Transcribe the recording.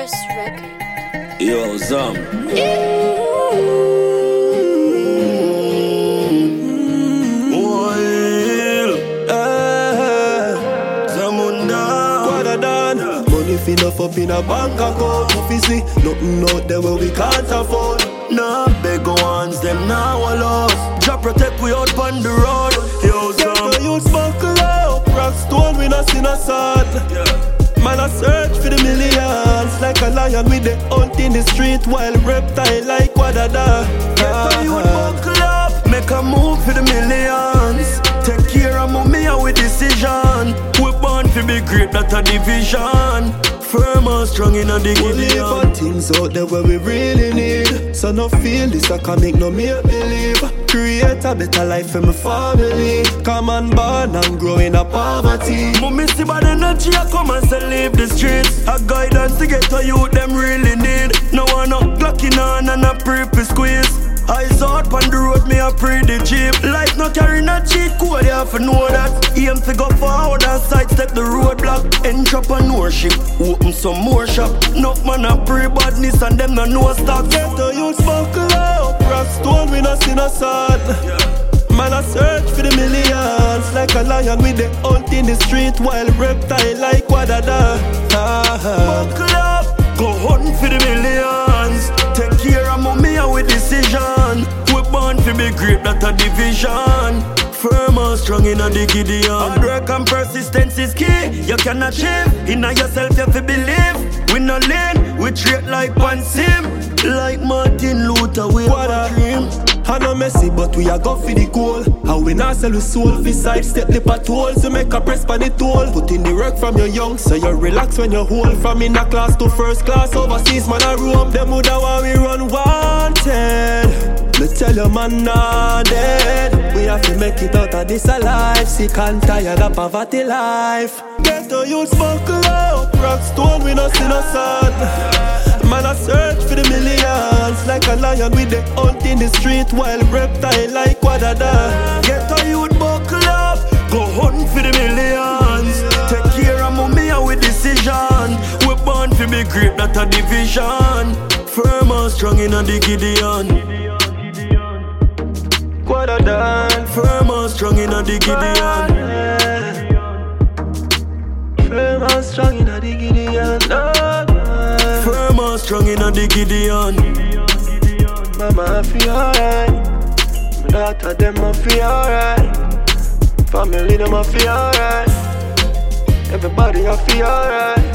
Curse record. Yo, Zam. Money enough up in a bank account. Obviously, nothing out there where we can't afford. Nah, beg ones, them now a loss. Jah protect we out on the road. Yo, Get Zam. the youth buckle up. Rock stone, we not seen a sword. Man, I search for the millions. Like a lion with the hunt in the street. While reptile like Wadada. Get the youth buckle up. Make a move for the millions. Take care of mommy and with decision. We born to be great, not a division. Firm and strong in a We live Gideon. on things out there where we really need. So no feel this, I can make no make believe. Create a better life for my family. Come and born and grow in a poverty. Mommy see bad energy, I come and say leave the streets. A guidance to get to you, them really need. No one up glocking on and a pre squeeze. Eyes out on the road, me a pre the jeep. Life not carrying a cheat code, you have to know that. Aim to go forward and sidestep the roadblock. Entrepreneurship, open some more shop. Enough man a pre-badness and them no stock. Get the youth buckle up. Rock stone, we not seen a sword. Man, I search for the millions. Like a lion with the hunt in the street. While reptile like Wadada. Buckle up, go hunt for the millions. Take care of mommy and with decision. We born to be great, not a division. Firm and strong in a Gideon. Hard work and persistence is key. You can achieve, in yourself you have to believe. We no lean, we treat like one sim. Like Martin Luther, we have a dream. I no messy, but we a go for the goal. And we not sell the soul, fi sidestep the potholes. To make a press pan the toll. Put in the work from your young, so you relax when you hold. From in a class to first class, overseas man a roam. Them woulda want we run wanted. Me tell you man not dead. We have to make it out of this alive. Sick and tired of poverty life. Get the youth buckle up. Rock stone, we not see no sun. Man, I search for the millions. Like a lion with the hunt in the street. While reptile like Wadada. Get a youth buckle up. Go hunt for the millions. Take care of mommy and with decision. We born to be great, not a division. Firm and strong in a Gideon. Wadada. Firm and strong in a Gideon. Firm and strong in a Gideon. Firm and strong in a Gideon. Mama, I feel alright. My daughter, them, I feel alright. Family, them, I feel alright. Everybody, I feel alright.